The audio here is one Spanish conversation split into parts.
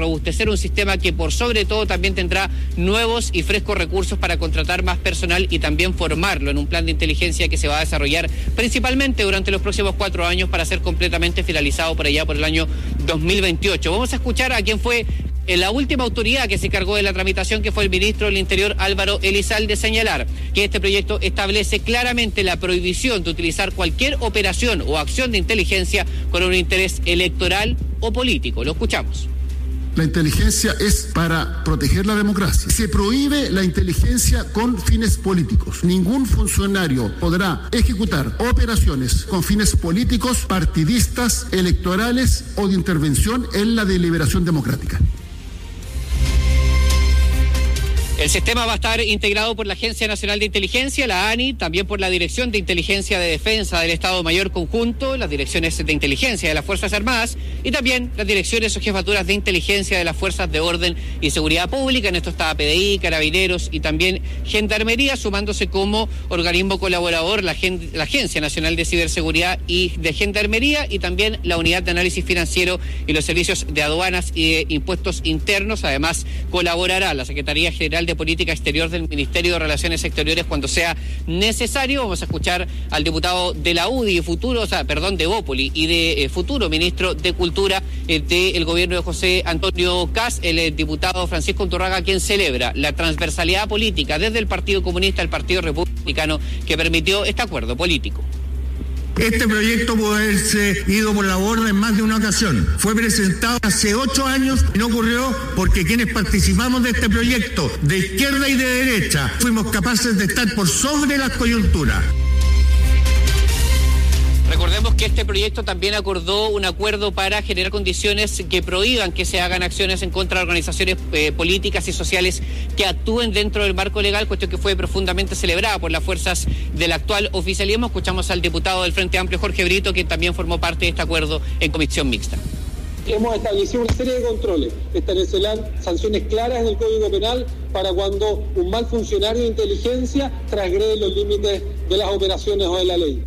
robustecer un sistema que por sobre todo también tendrá nuevos y frescos recursos para contratar más personal y también formarlo en un plan de inteligencia que se va a desarrollar principalmente durante los próximos 4 años para ser completamente finalizado por allá por el año 2028. Vamos a escuchar a quién fue la última autoridad que se encargó de la tramitación, que fue el ministro del Interior, Álvaro Elizalde, señalar que este proyecto establece claramente la prohibición de utilizar cualquier operación o acción de inteligencia con un interés electoral o político. Lo escuchamos. La inteligencia es para proteger la democracia. Se prohíbe la inteligencia con fines políticos. Ningún funcionario podrá ejecutar operaciones con fines políticos, partidistas, electorales o de intervención en la deliberación democrática. El sistema va a estar integrado por la Agencia Nacional de Inteligencia, la ANI, también por la Dirección de Inteligencia de Defensa del Estado Mayor Conjunto, las direcciones de inteligencia de las Fuerzas Armadas y también las direcciones o jefaturas de inteligencia de las Fuerzas de Orden y Seguridad Pública. En esto está PDI, Carabineros y también Gendarmería, sumándose como organismo colaborador la Agencia Nacional de Ciberseguridad y de Gendarmería y también la Unidad de Análisis Financiero y los Servicios de Aduanas y de Impuestos Internos. Además, colaborará la Secretaría General de Política Exterior del Ministerio de Relaciones Exteriores cuando sea necesario. Vamos a escuchar al diputado de la UDI, de Bópoli y de futuro ministro de Cultura del gobierno de José Antonio Kast, el diputado Francisco Unturraga, quien celebra la transversalidad política desde el Partido Comunista al Partido Republicano que permitió este acuerdo político. Este proyecto pudo haberse ido por la borda en más de una ocasión. Fue presentado hace 8 años y no ocurrió porque quienes participamos de este proyecto, de izquierda y de derecha, fuimos capaces de estar por sobre las coyunturas. Recordemos que este proyecto también acordó un acuerdo para generar condiciones que prohíban que se hagan acciones en contra de organizaciones políticas y sociales que actúen dentro del marco legal, cuestión que fue profundamente celebrada por las fuerzas del actual oficialismo. Escuchamos al diputado del Frente Amplio, Jorge Brito, que también formó parte de este acuerdo en comisión mixta. Hemos establecido una serie de controles, establecerán sanciones claras en el Código Penal para cuando un mal funcionario de inteligencia transgrede los límites de las operaciones o de la ley.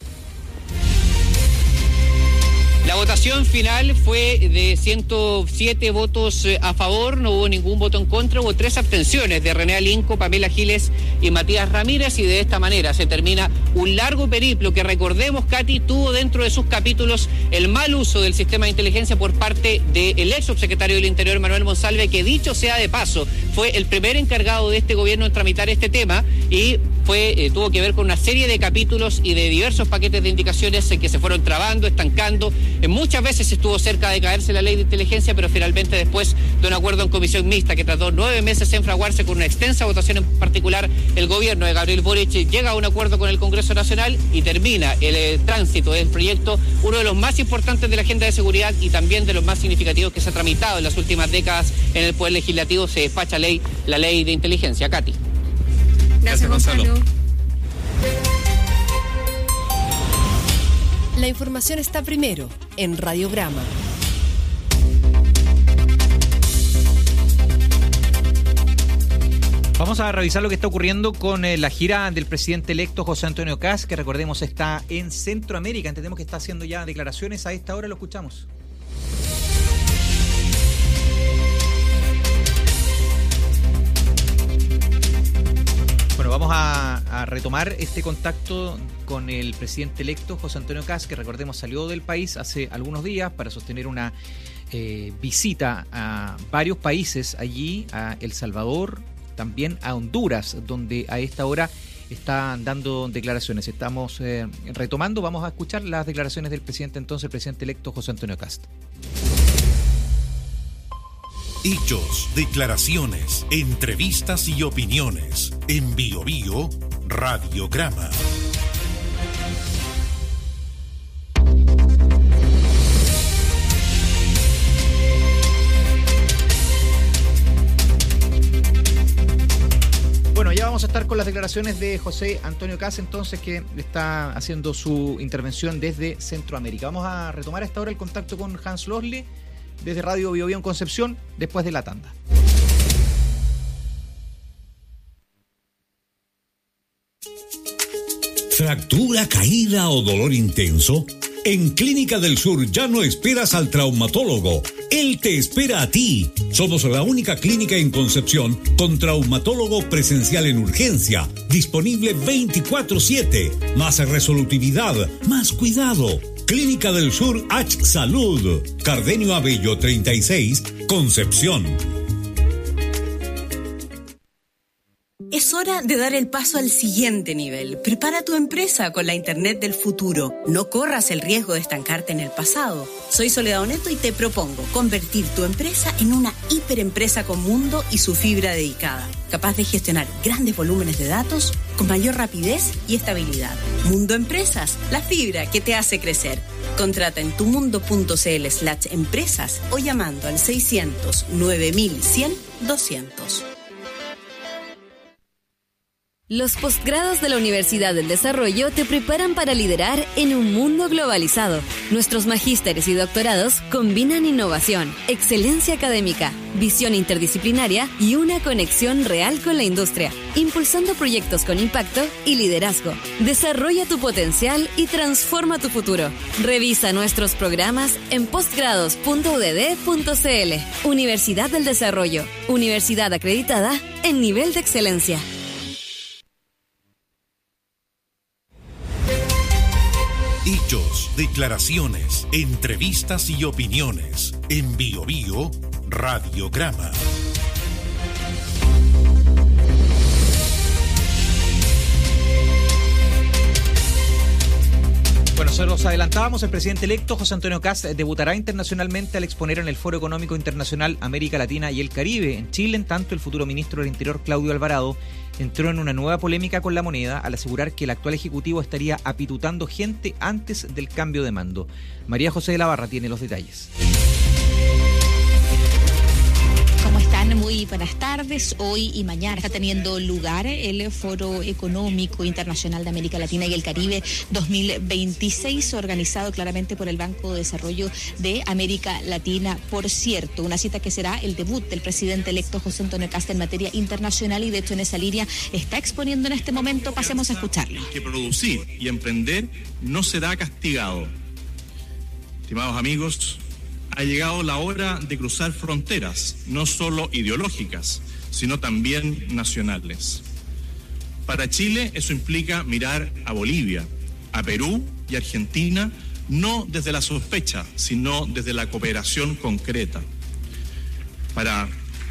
La votación final fue de 107 votos a favor, no hubo ningún voto en contra, hubo 3 abstenciones de René Alinco, Pamela Giles y Matías Ramírez, y de esta manera se termina un largo periplo que, recordemos, Katy, tuvo dentro de sus capítulos el mal uso del sistema de inteligencia por parte del ex subsecretario del Interior, Manuel Monsalve, que dicho sea de paso, fue el primer encargado de este gobierno en tramitar este tema y tuvo que ver con una serie de capítulos y de diversos paquetes de indicaciones que se fueron trabando, estancando. Muchas veces estuvo cerca de caerse la ley de inteligencia, pero finalmente, después de un acuerdo en comisión mixta que tardó 9 meses en fraguarse con una extensa votación en particular, el gobierno de Gabriel Boric llega a un acuerdo con el Congreso Nacional y termina el tránsito del proyecto, uno de los más importantes de la agenda de seguridad y también de los más significativos que se ha tramitado en las últimas décadas en el Poder Legislativo. Se despacha la ley de inteligencia. Katy. Gracias, Gonzalo. La información está primero en Radiograma. Vamos a revisar lo que está ocurriendo con la gira del presidente electo José Antonio Kast, que recordemos está en Centroamérica. Entendemos que está haciendo ya declaraciones. A esta hora lo escuchamos. Bueno, vamos a retomar este contacto con el presidente electo José Antonio Kast, que recordemos salió del país hace algunos días para sostener una visita a varios países allí, a El Salvador, también a Honduras, donde a esta hora están dando declaraciones. Estamos retomando, vamos a escuchar las declaraciones del presidente entonces, el presidente electo José Antonio Kast. Hechos, declaraciones, entrevistas y opiniones. En Bio Bio, Radiograma. Bueno, ya vamos a estar con las declaraciones de José Antonio Kast, entonces, que está haciendo su intervención desde Centroamérica. Vamos a retomar a esta hora el contacto con Hans Losli, desde Radio Bio Bio en Concepción, después de la tanda. ¿Fractura, caída o dolor intenso? En Clínica del Sur ya no esperas al traumatólogo, él te espera a ti. Somos la única clínica en Concepción con traumatólogo presencial en urgencia, disponible 24/7, más resolutividad, más cuidado. Clínica del Sur H Salud, Cardenio Abello 36, Concepción. Es hora de dar el paso al siguiente nivel. Prepara tu empresa con la Internet del futuro. No corras el riesgo de estancarte en el pasado. Soy Soledad Oneto y te propongo convertir tu empresa en una hiperempresa con mundo y su fibra dedicada, capaz de gestionar grandes volúmenes de datos con mayor rapidez y estabilidad. Mundo Empresas, la fibra que te hace crecer. Contrata en tumundo.cl/empresas o llamando al 600 9100 200. Los posgrados de la Universidad del Desarrollo te preparan para liderar en un mundo globalizado. Nuestros magísteres y doctorados combinan innovación, excelencia académica, visión interdisciplinaria y una conexión real con la industria, impulsando proyectos con impacto y liderazgo. Desarrolla tu potencial y transforma tu futuro. Revisa nuestros programas en postgrados.udd.cl. Universidad del Desarrollo, universidad acreditada en nivel de excelencia. Hechos, declaraciones, entrevistas y opiniones. En BioBio, Radiograma. Bueno, se los adelantábamos, el presidente electo José Antonio Kast debutará internacionalmente al exponer en el Foro Económico Internacional América Latina y el Caribe en Chile, en tanto el futuro ministro del Interior Claudio Alvarado entró en una nueva polémica con la moneda al asegurar que el actual ejecutivo estaría apitutando gente antes del cambio de mando. María José de la Barra tiene los detalles. ¿Cómo están? Muy buenas tardes. Hoy y mañana está teniendo lugar el Foro Económico Internacional de América Latina y el Caribe 2026, organizado claramente por el Banco de Desarrollo de América Latina. Por cierto, una cita que será el debut del presidente electo José Antonio Kast en materia internacional, y de hecho en esa línea está exponiendo en este momento. Pasemos a escucharlo. Que producir y emprender no será castigado. Estimados amigos, ha llegado la hora de cruzar fronteras, no solo ideológicas, sino también nacionales. Para Chile eso implica mirar a Bolivia, a Perú y Argentina, no desde la sospecha, sino desde la cooperación concreta. Para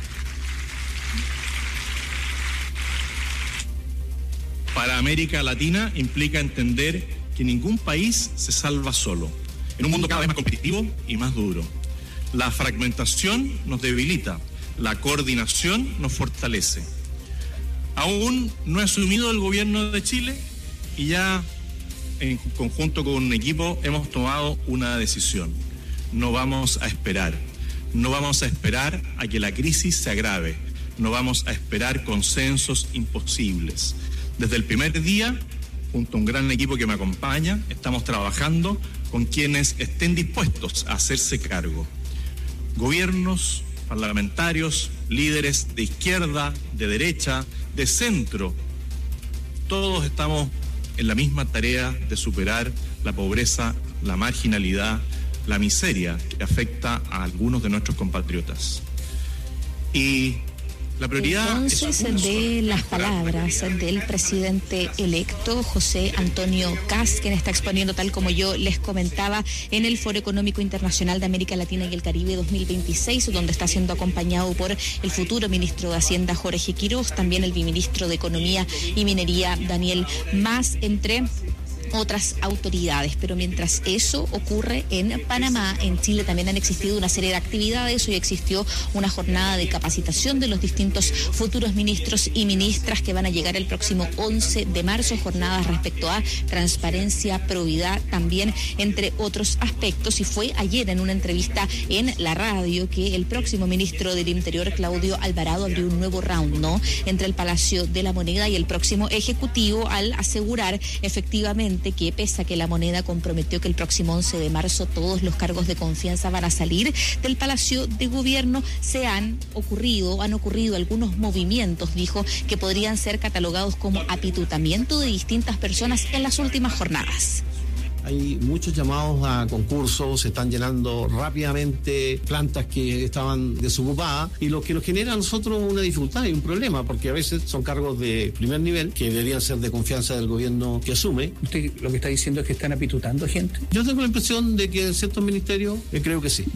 América Latina implica entender que ningún país se salva solo, en un mundo cada vez más competitivo y más duro. La fragmentación nos debilita, la coordinación nos fortalece. Aún no he asumido el gobierno de Chile y ya en conjunto con un equipo hemos tomado una decisión. No vamos a esperar. No vamos a esperar a que la crisis se agrave. No vamos a esperar consensos imposibles. Desde el primer día, junto a un gran equipo que me acompaña, estamos trabajando con quienes estén dispuestos a hacerse cargo. Gobiernos, parlamentarios, líderes de izquierda, de derecha, de centro, todos estamos en la misma tarea de superar la pobreza, la marginalidad, la miseria que afecta a algunos de nuestros compatriotas. Y la prioridad entonces de las palabras del presidente electo José Antonio Kast, quien está exponiendo, tal como yo les comentaba, en el Foro Económico Internacional de América Latina y el Caribe 2026, donde está siendo acompañado por el futuro ministro de Hacienda Jorge Quiroz, también el viceministro de Economía y Minería Daniel Mas, entre otras autoridades. Pero mientras eso ocurre en Panamá, en Chile también han existido una serie de actividades. Hoy existió una jornada de capacitación de los distintos futuros ministros y ministras que van a llegar el próximo 11 de marzo, jornadas respecto a transparencia, probidad, también entre otros aspectos. Y fue ayer en una entrevista en la radio que el próximo ministro del Interior, Claudio Alvarado, abrió un nuevo round, ¿no?, entre el Palacio de la Moneda y el próximo Ejecutivo, al asegurar efectivamente que, pese a que la Moneda comprometió que el próximo 11 de marzo todos los cargos de confianza van a salir del Palacio de Gobierno, han ocurrido algunos movimientos, dijo, que podrían ser catalogados como apitutamiento de distintas personas en las últimas jornadas. Hay muchos llamados a concursos, se están llenando rápidamente plantas que estaban desocupadas, y lo que nos genera a nosotros una dificultad y un problema, porque a veces son cargos de primer nivel que deberían ser de confianza del gobierno que asume. ¿Usted lo que está diciendo es que están apitutando gente? Yo tengo la impresión de que en ciertos ministerios creo que sí.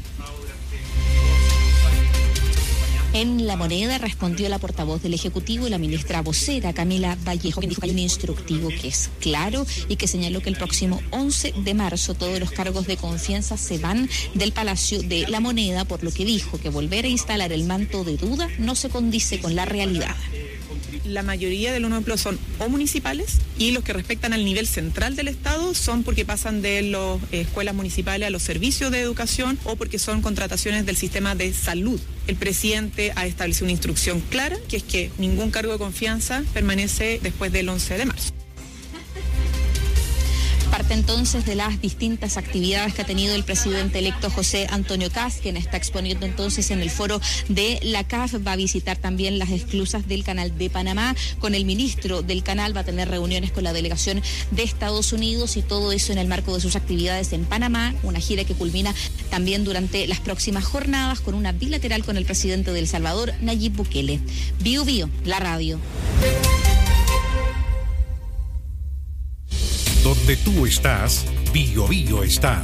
En La Moneda respondió la portavoz del Ejecutivo y la ministra vocera Camila Vallejo, que dijo que hay un instructivo que es claro y que señaló que el próximo 11 de marzo todos los cargos de confianza se van del Palacio de La Moneda, por lo que dijo que volver a instalar el manto de duda no se condice con la realidad. La mayoría de los nuevos empleos son o municipales, y los que respectan al nivel central del Estado son porque pasan de las escuelas municipales a los servicios de educación o porque son contrataciones del sistema de salud. El presidente ha establecido una instrucción clara, que es que ningún cargo de confianza permanece después del 11 de marzo. Parte entonces de las distintas actividades que ha tenido el presidente electo José Antonio Kast, quien está exponiendo entonces en el foro de la CAF. Va a visitar también las esclusas del Canal de Panamá. Con el ministro del Canal va a tener reuniones con la delegación de Estados Unidos, y todo eso en el marco de sus actividades en Panamá, una gira que culmina también durante las próximas jornadas con una bilateral con el presidente de El Salvador, Nayib Bukele. Bio Bio, la radio. Donde tú estás, Bio Bio está.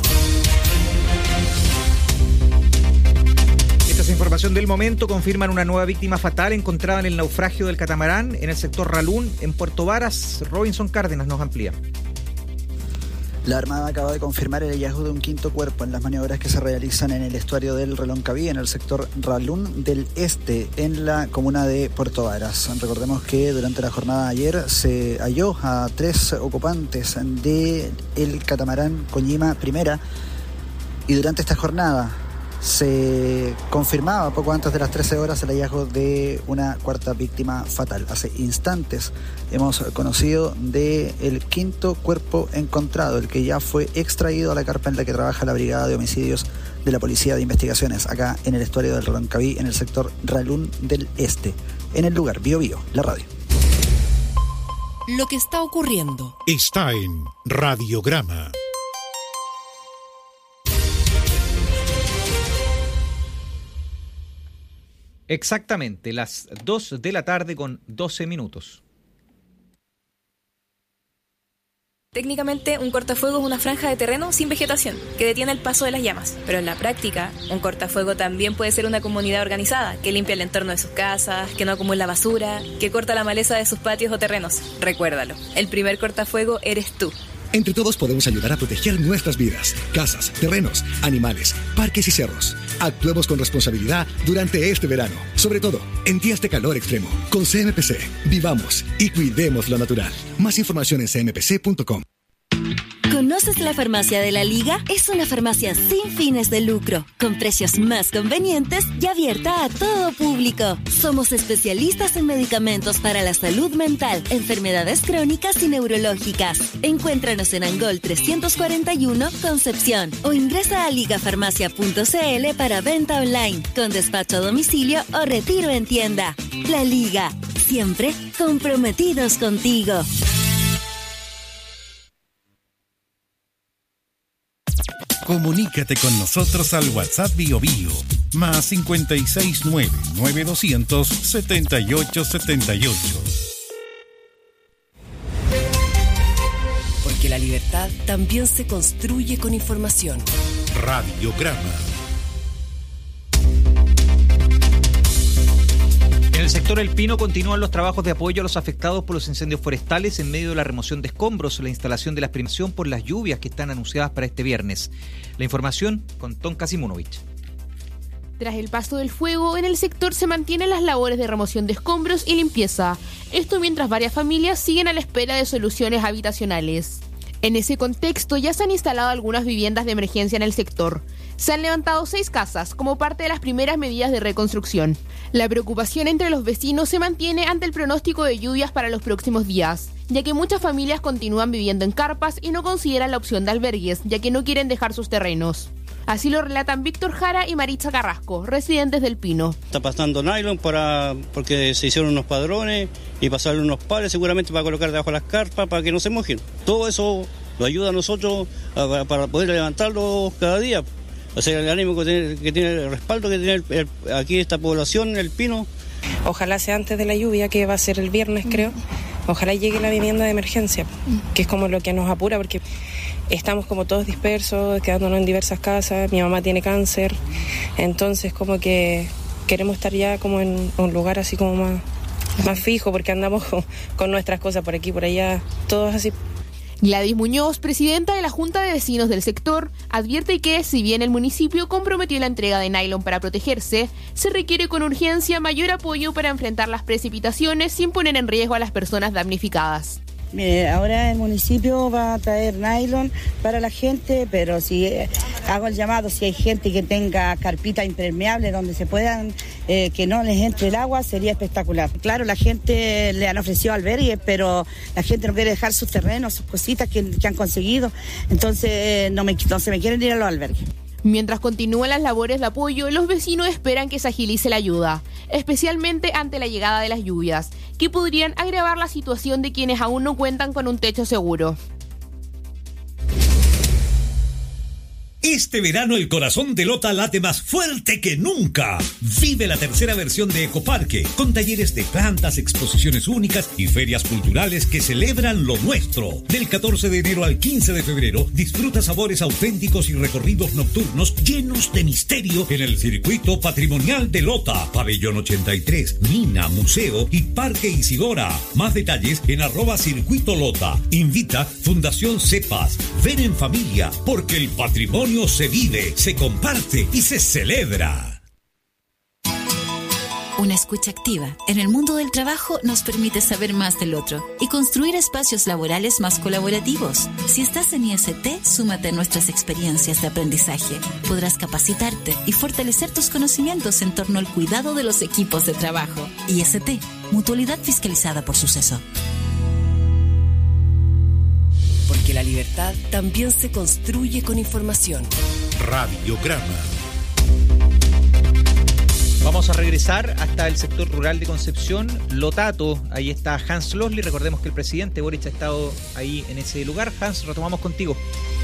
Esta es información del momento. Confirman una nueva víctima fatal encontrada en el naufragio del catamarán en el sector Ralún, en Puerto Varas. Robinson Cárdenas nos amplía. La Armada acaba de confirmar el hallazgo de un quinto cuerpo en las maniobras que se realizan en el estuario del Reloncaví, en el sector Ralún del Este, en la comuna de Puerto Varas. Recordemos que durante la jornada de ayer se halló a 3 ocupantes del catamarán Coñima Primera, y durante esta jornada se confirmaba poco antes de las 13 horas el hallazgo de una cuarta víctima fatal. Hace instantes hemos conocido del quinto cuerpo encontrado, el que ya fue extraído a la carpa en la que trabaja la Brigada de Homicidios de la Policía de Investigaciones, acá en el estuario del Reloncaví, en el sector Ralún del Este. En el lugar, Bio Bio, la radio. Lo que está ocurriendo Está en Radiograma. Exactamente, las 2 de la tarde con 12 minutos. Técnicamente, un cortafuego es una franja de terreno sin vegetación que detiene el paso de las llamas. Pero en la práctica, un cortafuego también puede ser una comunidad organizada que limpia el entorno de sus casas, que no acumula basura, que corta la maleza de sus patios o terrenos. Recuérdalo, el primer cortafuego eres tú. Entre todos podemos ayudar a proteger nuestras vidas, casas, terrenos, animales, parques y cerros. Actuemos con responsabilidad durante este verano, sobre todo en días de calor extremo. Con CMPC, vivamos y cuidemos lo natural. Más información en cmpc.com. ¿Conoces la Farmacia de la Liga? Es una farmacia sin fines de lucro, con precios más convenientes y abierta a todo público. Somos especialistas en medicamentos para la salud mental, enfermedades crónicas y neurológicas. Encuéntranos en Angol 341, Concepción, o ingresa a ligafarmacia.cl para venta online, con despacho a domicilio o retiro en tienda. La Liga, siempre comprometidos contigo. Comunícate con nosotros al WhatsApp Bio Bio, más 569-900-7878. Porque la libertad también se construye con información. Radiograma. En el sector El Pino continúan los trabajos de apoyo a los afectados por los incendios forestales en medio de la remoción de escombros, la instalación de la primación por las lluvias que están anunciadas para este viernes. La información con Tonka Simunovich. Tras el paso del fuego, en el sector se mantienen las labores de remoción de escombros y limpieza. Esto mientras varias familias siguen a la espera de soluciones habitacionales. En ese contexto ya se han instalado algunas viviendas de emergencia en el sector. Se han levantado 6 casas como parte de las primeras medidas de reconstrucción. La preocupación entre los vecinos se mantiene ante el pronóstico de lluvias para los próximos días, ya que muchas familias continúan viviendo en carpas y no consideran la opción de albergues, ya que no quieren dejar sus terrenos. Así lo relatan Víctor Jara y Maritza Carrasco, residentes del Pino. Está pasando nylon porque se hicieron unos padrones y pasaron unos palos seguramente para colocar debajo de las carpas para que no se mojen. Todo eso lo ayuda a nosotros para poder levantarlo cada día. O sea, el ánimo que tiene el respaldo que tiene aquí esta población, el Pino. Ojalá sea antes de la lluvia, que va a ser el viernes, creo. Ojalá llegue la vivienda de emergencia, que es como lo que nos apura, porque estamos como todos dispersos, quedándonos en diversas casas. Mi mamá tiene cáncer, entonces como que queremos estar ya como en un lugar así como más fijo, porque andamos con nuestras cosas por aquí, por allá, todos así. Gladys Muñoz, presidenta de la Junta de Vecinos del sector, advierte que, si bien el municipio comprometió la entrega de nylon para protegerse, se requiere con urgencia mayor apoyo para enfrentar las precipitaciones sin poner en riesgo a las personas damnificadas. Mire, ahora el municipio va a traer nylon para la gente, pero si hago el llamado, si hay gente que tenga carpita impermeable donde se puedan, que no les entre el agua, sería espectacular. Claro, la gente le han ofrecido albergues, pero la gente no quiere dejar sus terrenos, sus cositas que han conseguido, entonces no se me quieren ir a los albergues. Mientras continúan las labores de apoyo, los vecinos esperan que se agilice la ayuda, especialmente ante la llegada de las lluvias, que podrían agravar la situación de quienes aún no cuentan con un techo seguro. Este verano el corazón de Lota late más fuerte que nunca. Vive la tercera versión de Ecoparque, con talleres de plantas, exposiciones únicas y ferias culturales que celebran lo nuestro. Del 14 de enero al 15 de febrero, disfruta sabores auténticos y recorridos nocturnos llenos de misterio en el Circuito Patrimonial de Lota, Pabellón 83, Mina, Museo y Parque Isidora. Más detalles en @Circuito Lota. Invita Fundación Cepas. Ven en familia, porque el patrimonio se vive, se comparte y se celebra. Una escucha activa en el mundo del trabajo nos permite saber más del otro y construir espacios laborales más colaborativos. Si estás en IST, súmate a nuestras experiencias de aprendizaje. Podrás capacitarte y fortalecer tus conocimientos en torno al cuidado de los equipos de trabajo. IST, Mutualidad fiscalizada por Suceso. Porque la libertad también se construye con información. Radiograma. Vamos a regresar hasta el sector rural de Concepción, Lotato. Ahí está Hans Losley. Recordemos que el presidente Boric ha estado ahí en ese lugar. Hans, retomamos contigo.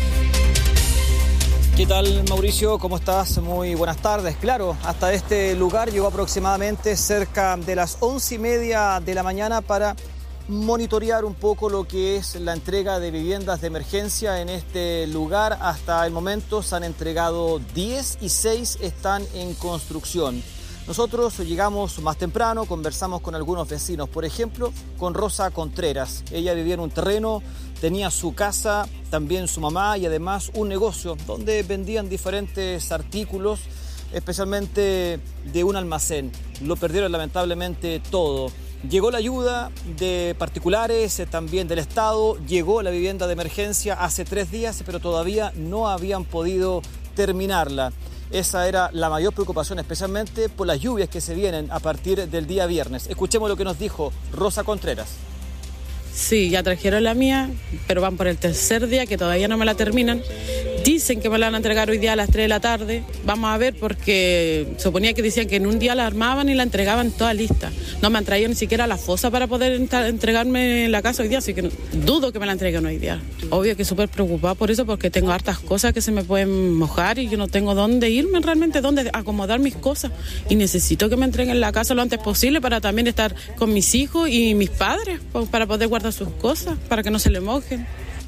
¿Qué tal, Mauricio? ¿Cómo estás? Muy buenas tardes. Claro, hasta este lugar llegó aproximadamente cerca de las 11:30 de la mañana para monitorear un poco lo que es la entrega de viviendas de emergencia en este lugar. Hasta el momento se han entregado 10 y 6 están en construcción. Nosotros llegamos más temprano, conversamos con algunos vecinos, por ejemplo, con Rosa Contreras. Ella vivía en un terreno, tenía su casa, también su mamá y además un negocio donde vendían diferentes artículos, especialmente de un almacén. Lo perdieron lamentablemente todo. Llegó la ayuda de particulares, también del Estado, llegó la vivienda de emergencia hace 3 días, pero todavía no habían podido terminarla. Esa era la mayor preocupación, especialmente por las lluvias que se vienen a partir del día viernes. Escuchemos lo que nos dijo Rosa Contreras. Sí, ya trajeron la mía, pero van por el 3er día que todavía no me la terminan. Dicen que me la van a entregar hoy día a las 3 de la tarde. Vamos a ver, porque suponía que decían que en un día la armaban y la entregaban toda lista. No me han traído ni siquiera a la fosa para poder entregarme la casa hoy día, así que dudo que me la entreguen hoy día. Obvio que súper preocupada por eso, porque tengo hartas cosas que se me pueden mojar y yo no tengo dónde irme realmente, dónde acomodar mis cosas. Y necesito que me entreguen la casa lo antes posible para también estar con mis hijos y mis padres, para poder guardar sus cosas, para que no se le mojen.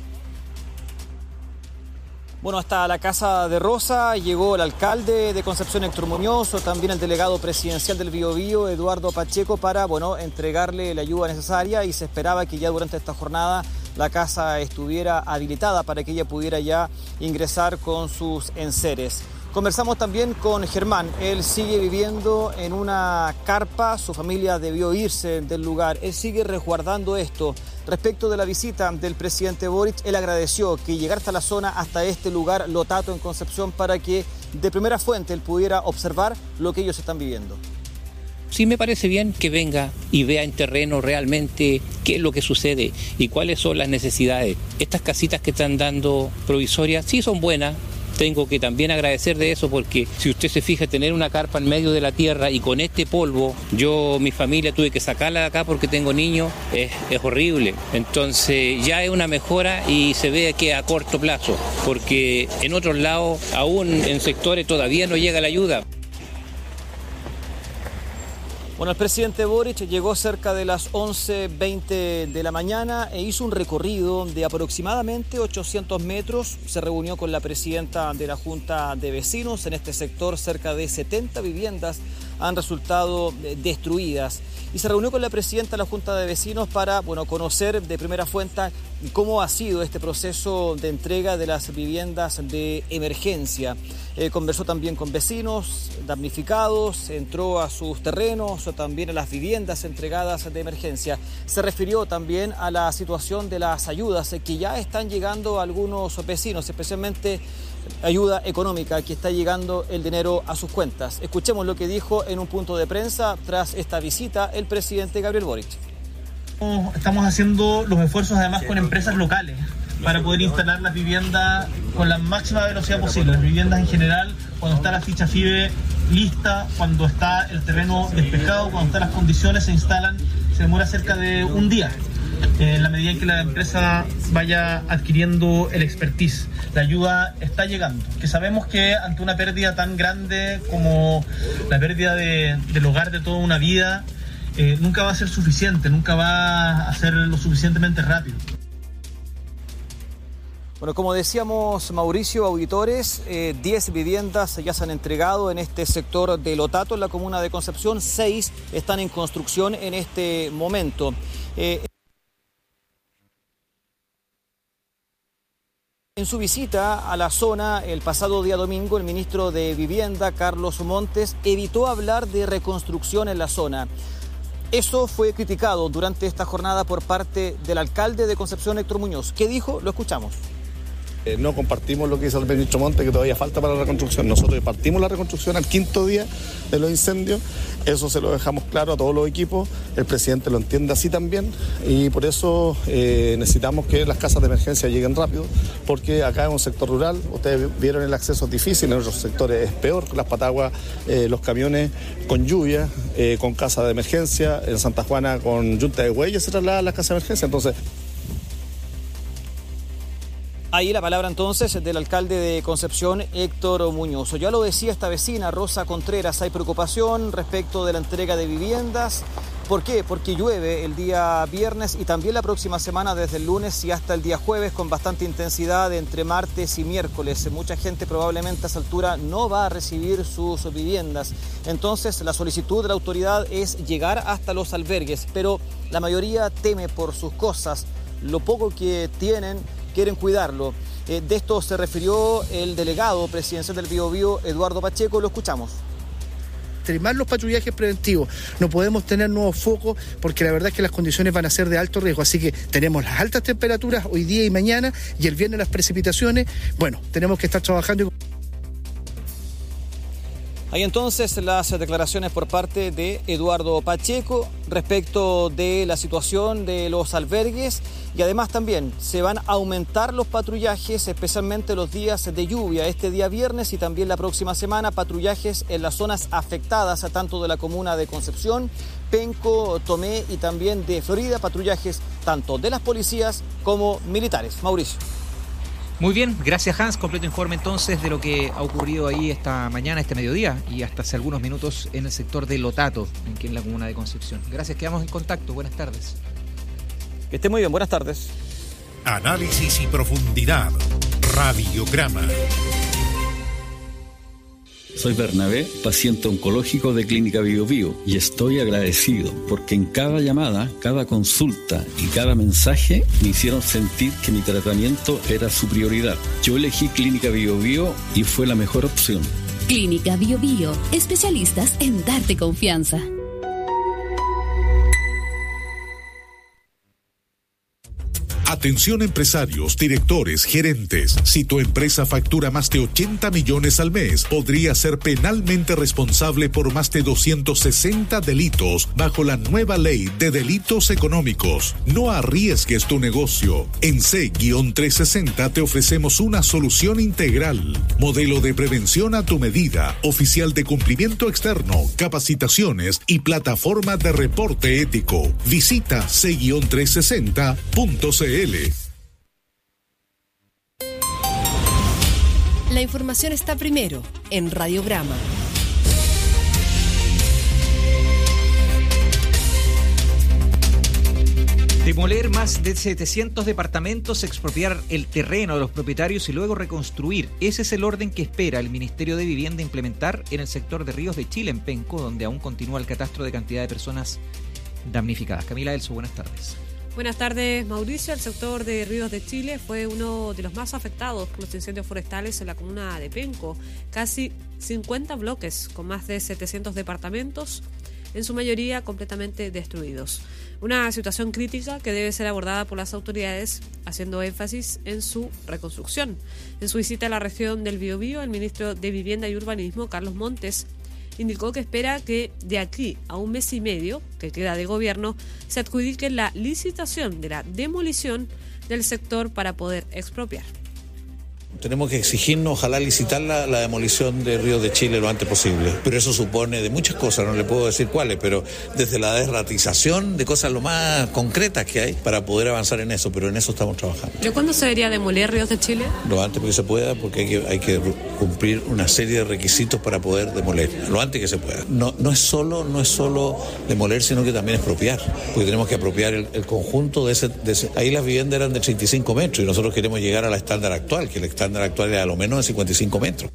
Bueno, hasta la casa de Rosa llegó el alcalde de Concepción, Héctor Muñoz, también el delegado presidencial del Biobío, Eduardo Pacheco, para entregarle la ayuda necesaria, y se esperaba que ya durante esta jornada la casa estuviera habilitada para que ella pudiera ya ingresar con sus enseres. Conversamos también con Germán. Él sigue viviendo en una carpa, su familia debió irse del lugar. Él sigue resguardando esto. Respecto de la visita del presidente Boric, él agradeció que llegara hasta la zona, hasta este lugar, Lotato, en Concepción, para que de primera fuente él pudiera observar lo que ellos están viviendo. Sí, me parece bien que venga y vea en terreno realmente qué es lo que sucede y cuáles son las necesidades. Estas casitas que están dando provisorias sí son buenas, tengo que también agradecer de eso, porque si usted se fija, tener una carpa en medio de la tierra y con este polvo, mi familia tuve que sacarla de acá porque tengo niños, es horrible. Entonces ya es una mejora y se ve que a corto plazo, porque en otros lados, aún en sectores todavía no llega la ayuda. Bueno, el presidente Boric llegó cerca de las 11:20 de la mañana e hizo un recorrido de aproximadamente 800 metros. Se reunió con la presidenta de la Junta de Vecinos. En este sector, cerca de 70 viviendas han resultado destruidas. Y se reunió con la presidenta de la Junta de Vecinos para, conocer de primera fuente cómo ha sido este proceso de entrega de las viviendas de emergencia. Conversó también con vecinos damnificados, entró a sus terrenos, también a las viviendas entregadas de emergencia. Se refirió también a la situación de las ayudas que ya están llegando a algunos vecinos, especialmente ayuda económica, que está llegando el dinero a sus cuentas. Escuchemos lo que dijo en un punto de prensa tras esta visita el presidente Gabriel Boric. Estamos haciendo los esfuerzos además con empresas locales para poder instalar las viviendas con la máxima velocidad posible. Las viviendas en general, cuando está la ficha FIBE lista, cuando está el terreno despejado, cuando están las condiciones, se instalan, se demora cerca de un día. En la medida en que la empresa vaya adquiriendo el expertise. La ayuda está llegando, que sabemos que ante una pérdida tan grande como la pérdida del hogar de toda una vida, nunca va a ser suficiente, nunca va a ser lo suficientemente rápido. Bueno, como decíamos, Mauricio, auditores, 10 viviendas ya se han entregado en este sector de Lotato, en la comuna de Concepción. 6 están en construcción en este momento. En su visita a la zona el pasado día domingo, el ministro de Vivienda, Carlos Montes, evitó hablar de reconstrucción en la zona. Eso fue criticado durante esta jornada por parte del alcalde de Concepción, Héctor Muñoz. ¿Qué dijo? Lo escuchamos. No compartimos lo que dice el ministro Montes, que todavía falta para la reconstrucción. Nosotros partimos la reconstrucción al 5.º día de los incendios. Eso se lo dejamos claro a todos los equipos. El presidente lo entiende así también. Y por eso necesitamos que las casas de emergencia lleguen rápido, porque acá en un sector rural, ustedes vieron, el acceso es difícil, en otros sectores es peor, con las pataguas, los camiones con lluvia, con casas de emergencia. En Santa Juana con yunta de huellas se trasladan las casas de emergencia. Entonces, ahí la palabra entonces del alcalde de Concepción, Héctor Muñoz. Ya lo decía esta vecina, Rosa Contreras, hay preocupación respecto de la entrega de viviendas. ¿Por qué? Porque llueve el día viernes y también la próxima semana, desde el lunes y hasta el día jueves, con bastante intensidad entre martes y miércoles. Mucha gente probablemente a esa altura no va a recibir sus viviendas. Entonces la solicitud de la autoridad es llegar hasta los albergues, pero la mayoría teme por sus cosas, lo poco que tienen, quieren cuidarlo. De esto se refirió el delegado presidencial del Biobío, Eduardo Pacheco. Lo escuchamos. Extremar los patrullajes preventivos. No podemos tener nuevos focos porque la verdad es que las condiciones van a ser de alto riesgo. Así que tenemos las altas temperaturas hoy día y mañana, y el viernes las precipitaciones. Bueno, tenemos que estar trabajando. Hay entonces las declaraciones por parte de Eduardo Pacheco respecto de la situación de los albergues, y además también se van a aumentar los patrullajes, especialmente los días de lluvia, este día viernes y también la próxima semana, patrullajes en las zonas afectadas tanto de la comuna de Concepción, Penco, Tomé y también de Florida, patrullajes tanto de las policías como militares. Mauricio. Muy bien, gracias Hans. Completo informe entonces de lo que ha ocurrido ahí esta mañana, este mediodía y hasta hace algunos minutos en el sector de Lotato, aquí en la comuna de Concepción. Gracias, quedamos en contacto. Buenas tardes. Que esté muy bien, buenas tardes. Análisis y profundidad. Radiograma. Soy Bernabé, paciente oncológico de Clínica Biobío, y estoy agradecido porque en cada llamada, cada consulta y cada mensaje me hicieron sentir que mi tratamiento era su prioridad. Yo elegí Clínica Biobío y fue la mejor opción. Clínica Biobío, especialistas en darte confianza. Atención empresarios, directores, gerentes. Si tu empresa factura más de 80 millones al mes, podría ser penalmente responsable por más de 260 delitos bajo la nueva ley de delitos económicos. No arriesgues tu negocio. En C-360 te ofrecemos una solución integral. Modelo de prevención a tu medida, oficial de cumplimiento externo, capacitaciones y plataforma de reporte ético. Visita C-360.cl. La información está primero en Radiograma. Demoler más de 700 departamentos, expropiar el terreno de los propietarios y luego reconstruir. Ese es el orden que espera el Ministerio de Vivienda implementar en el sector de Ríos de Chile, en Penco, donde aún continúa el catastro de cantidad de personas damnificadas. Camila Elso, buenas tardes. Buenas tardes, Mauricio. El sector de Ríos de Chile fue uno de los más afectados por los incendios forestales en la comuna de Penco. Casi 50 bloques con más de 700 departamentos, en su mayoría completamente destruidos. Una situación crítica que debe ser abordada por las autoridades, haciendo énfasis en su reconstrucción. En su visita a la región del Biobío, el ministro de Vivienda y Urbanismo, Carlos Montes, indicó que espera que de aquí a un mes y medio, que queda de gobierno, se adjudique la licitación de la demolición del sector para poder expropiar. Tenemos que exigirnos, ojalá licitar la demolición de Ríos de Chile lo antes posible. Pero eso supone de muchas cosas, no le puedo decir cuáles, pero desde la desratización de cosas lo más concretas que hay para poder avanzar en eso, pero en eso estamos trabajando. ¿Pero cuándo se debería demoler Ríos de Chile? Lo antes que se pueda, porque hay que cumplir una serie de requisitos para poder demoler, lo antes que se pueda. No es solo demoler, sino que también expropiar, porque tenemos que apropiar el conjunto de ese. Ahí las viviendas eran de 35 metros y nosotros queremos llegar a la estándar actual, que el estándar actual es a lo menos de 55 metros.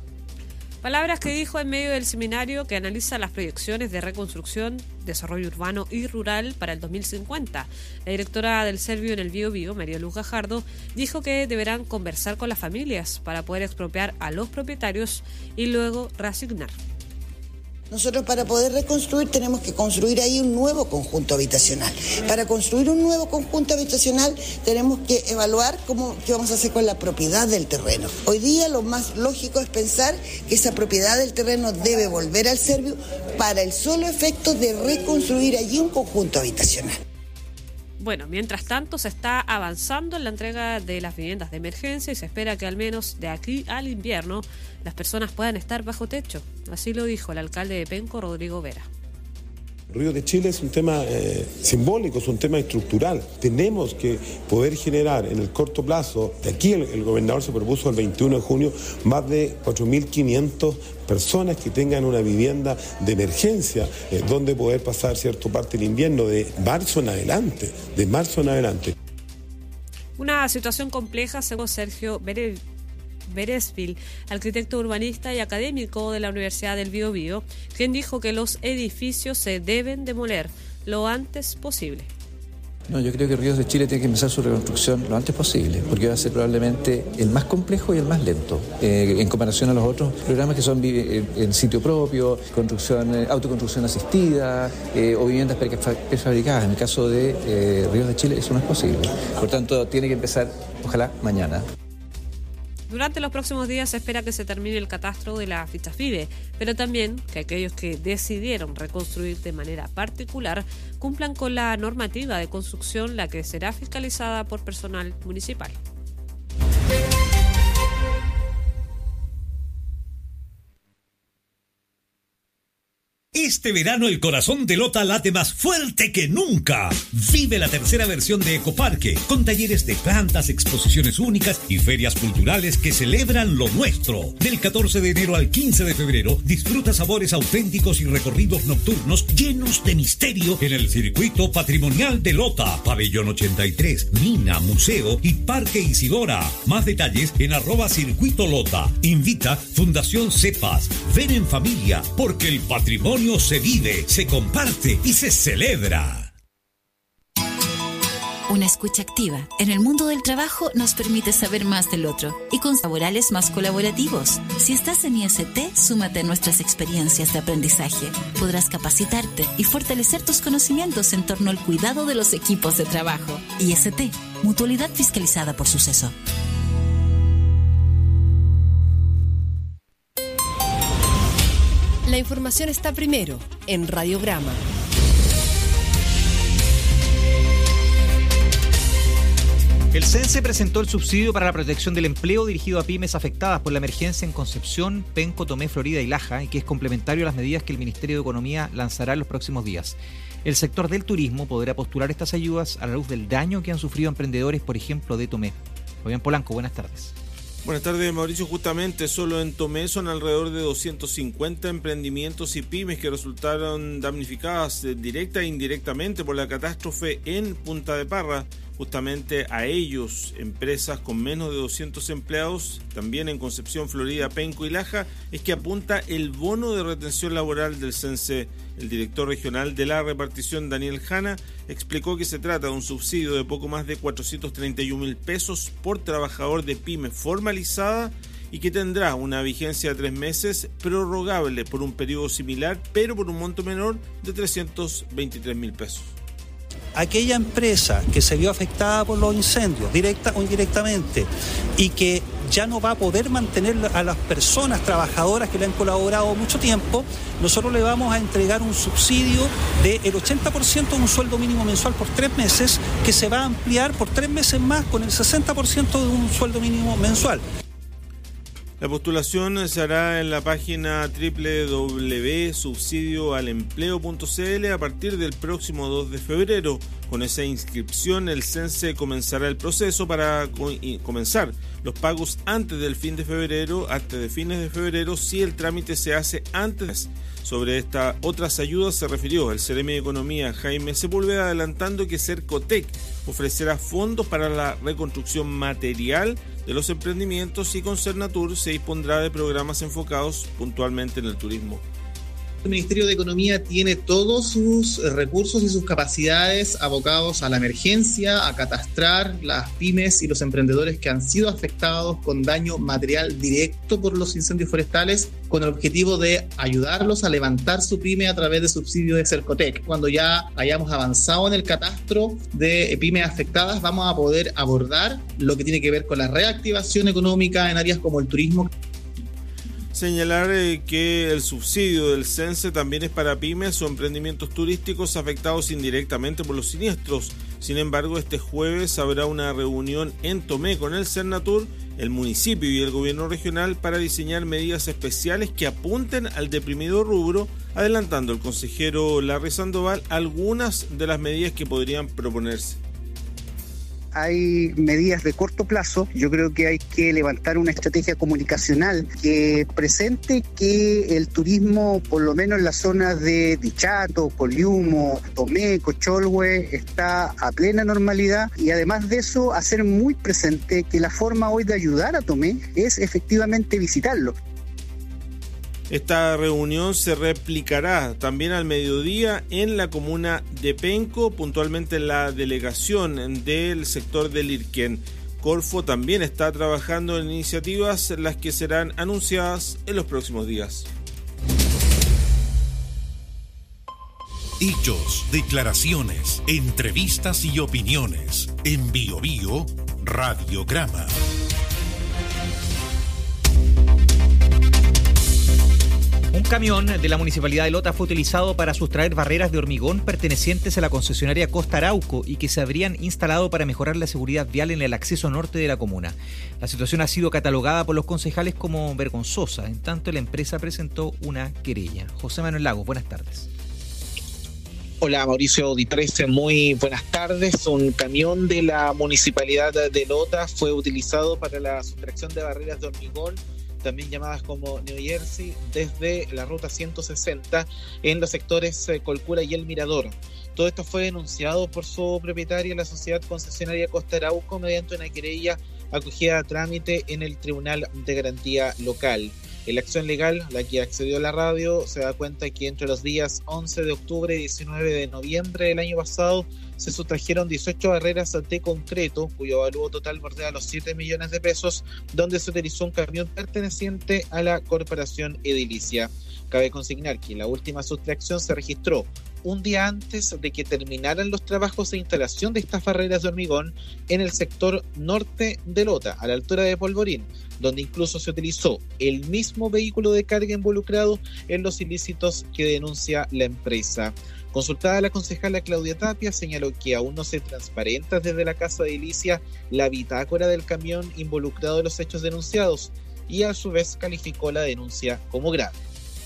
Palabras que dijo en medio del seminario que analiza las proyecciones de reconstrucción, desarrollo urbano y rural para el 2050. La directora del Servio en el Biobío, María Luz Gajardo, dijo que deberán conversar con las familias para poder expropiar a los propietarios y luego reasignar. Nosotros para poder reconstruir tenemos que construir ahí un nuevo conjunto habitacional. Para construir un nuevo conjunto habitacional tenemos que evaluar qué vamos a hacer con la propiedad del terreno. Hoy día lo más lógico es pensar que esa propiedad del terreno debe volver al Servio para el solo efecto de reconstruir allí un conjunto habitacional. Bueno, mientras tanto se está avanzando en la entrega de las viviendas de emergencia y se espera que al menos de aquí al invierno las personas puedan estar bajo techo. Así lo dijo el alcalde de Penco, Rodrigo Vera. Ríos de Chile es un tema simbólico, es un tema estructural. Tenemos que poder generar en el corto plazo, de aquí el gobernador se propuso el 21 de junio, más de 4.500 personas que tengan una vivienda de emergencia, donde poder pasar cierta parte del invierno de marzo en adelante. Una situación compleja, según Sergio Beresville, arquitecto urbanista y académico de la Universidad del Biobío, quien dijo que los edificios se deben demoler lo antes posible. No, yo creo que Ríos de Chile tiene que empezar su reconstrucción lo antes posible, porque va a ser probablemente el más complejo y el más lento, en comparación a los otros programas que son en sitio propio, autoconstrucción asistida o viviendas prefabricadas. En el caso de Ríos de Chile eso no es posible. Por tanto, tiene que empezar, ojalá, mañana. Durante los próximos días se espera que se termine el catastro de la ficha FIBE, pero también que aquellos que decidieron reconstruir de manera particular cumplan con la normativa de construcción, la que será fiscalizada por personal municipal. Este verano el corazón de Lota late más fuerte que nunca. Vive la tercera versión de Ecoparque, con talleres de plantas, exposiciones únicas y ferias culturales que celebran lo nuestro. Del 14 de enero al 15 de febrero, disfruta sabores auténticos y recorridos nocturnos llenos de misterio en el circuito patrimonial de Lota, Pabellón 83, Mina, Museo y Parque Isidora. Más detalles en @circuito Lota. Invita Fundación Cepas. Ven en familia, porque el patrimonio se vive, se comparte y se celebra. Una escucha activa en el mundo del trabajo nos permite saber más del otro y con laborales más colaborativos. Si estás en IST, súmate a nuestras experiencias de aprendizaje. Podrás capacitarte y fortalecer tus conocimientos en torno al cuidado de los equipos de trabajo. IST, Mutualidad fiscalizada por Suceso. La información está primero en Radiograma. El CENSE presentó el subsidio para la protección del empleo dirigido a pymes afectadas por la emergencia en Concepción, Penco, Tomé, Florida y Laja, y que es complementario a las medidas que el Ministerio de Economía lanzará en los próximos días. El sector del turismo podrá postular estas ayudas a la luz del daño que han sufrido emprendedores, por ejemplo, de Tomé. Fabián Polanco, buenas tardes. Buenas tardes, Mauricio. Justamente solo en Tomé son alrededor de 250 emprendimientos y pymes que resultaron damnificadas directa e indirectamente por la catástrofe en Punta de Parra. Justamente a ellos, empresas con menos de 200 empleados, también en Concepción, Florida, Penco y Laja, es que apunta el bono de retención laboral del CENSE. El director regional de la repartición, Daniel Jana, explicó que se trata de un subsidio de poco más de 431.000 pesos por trabajador de pyme formalizada y que tendrá una vigencia de 3 meses, prorrogable por un periodo similar, pero por un monto menor de 323.000 pesos. Aquella empresa que se vio afectada por los incendios, directa o indirectamente, y que ya no va a poder mantener a las personas trabajadoras que le han colaborado mucho tiempo, nosotros le vamos a entregar un subsidio del 80% de un sueldo mínimo mensual por 3 meses, que se va a ampliar por 3 meses más con el 60% de un sueldo mínimo mensual. La postulación se hará en la página www.subsidioalempleo.cl a partir del próximo 2 de febrero. Con esa inscripción, el CENSE comenzará el proceso para comenzar los pagos antes del fin de febrero, antes de fines de febrero, si el trámite se hace antes. Sobre estas otras ayudas se refirió el Seremi de Economía, Jaime Sepúlveda, adelantando que Cercotec ofrecerá fondos para la reconstrucción material de los emprendimientos y con Cernatur se dispondrá de programas enfocados puntualmente en el turismo. El Ministerio de Economía tiene todos sus recursos y sus capacidades abocados a la emergencia, a catastrar las pymes y los emprendedores que han sido afectados con daño material directo por los incendios forestales, con el objetivo de ayudarlos a levantar su pyme a través de subsidios de Cercotec. Cuando ya hayamos avanzado en el catastro de pymes afectadas, vamos a poder abordar lo que tiene que ver con la reactivación económica en áreas como el turismo. Señalar que el subsidio del CENSE también es para pymes o emprendimientos turísticos afectados indirectamente por los siniestros. Sin embargo, este jueves habrá una reunión en Tomé con el Cernatur, el municipio y el gobierno regional para diseñar medidas especiales que apunten al deprimido rubro, adelantando el consejero Larry Sandoval algunas de las medidas que podrían proponerse. Hay medidas de corto plazo. Yo creo que hay que levantar una estrategia comunicacional que presente que el turismo, por lo menos en las zonas de Dichato, Coliumo, Tomé, Cocholhue, está a plena normalidad, y además de eso hacer muy presente que la forma hoy de ayudar a Tomé es efectivamente visitarlo. Esta reunión se replicará también al mediodía en la comuna de Penco, puntualmente en la delegación del sector del Irquén. Corfo también está trabajando en iniciativas, las que serán anunciadas en los próximos días. Hechos, declaraciones, entrevistas y opiniones. En Bio Bio, Radiograma. Un camión de la Municipalidad de Lota fue utilizado para sustraer barreras de hormigón pertenecientes a la concesionaria Costa Arauco y que se habrían instalado para mejorar la seguridad vial en el acceso norte de la comuna. La situación ha sido catalogada por los concejales como vergonzosa, en tanto la empresa presentó una querella. José Manuel Lagos, buenas tardes. Hola Mauricio Di13, muy buenas tardes. Un camión de la Municipalidad de Lota fue utilizado para la sustracción de barreras de hormigón, también llamadas como New Jersey, desde la ruta 160 en los sectores Colcura y El Mirador. Todo esto fue denunciado por su propietaria, la sociedad concesionaria Costa Arauco, mediante una querella acogida a trámite en el Tribunal de Garantía Local. En la acción legal, la que accedió a la radio se da cuenta que entre los días 11 de octubre y 19 de noviembre del año pasado se sustrajeron 18 barreras de concreto, cuyo valor total bordea los 7 millones de pesos, donde se utilizó un camión perteneciente a la corporación edilicia. Cabe consignar que la última sustracción se registró un día antes de que terminaran los trabajos de instalación de estas barreras de hormigón en el sector norte de Lota, a la altura de Polvorín, donde incluso se utilizó el mismo vehículo de carga involucrado en los ilícitos que denuncia la empresa. Consultada la concejala Claudia Tapia, señaló que aún no se transparenta desde la Casa de Edilicia la bitácora del camión involucrado en los hechos denunciados y a su vez calificó la denuncia como grave.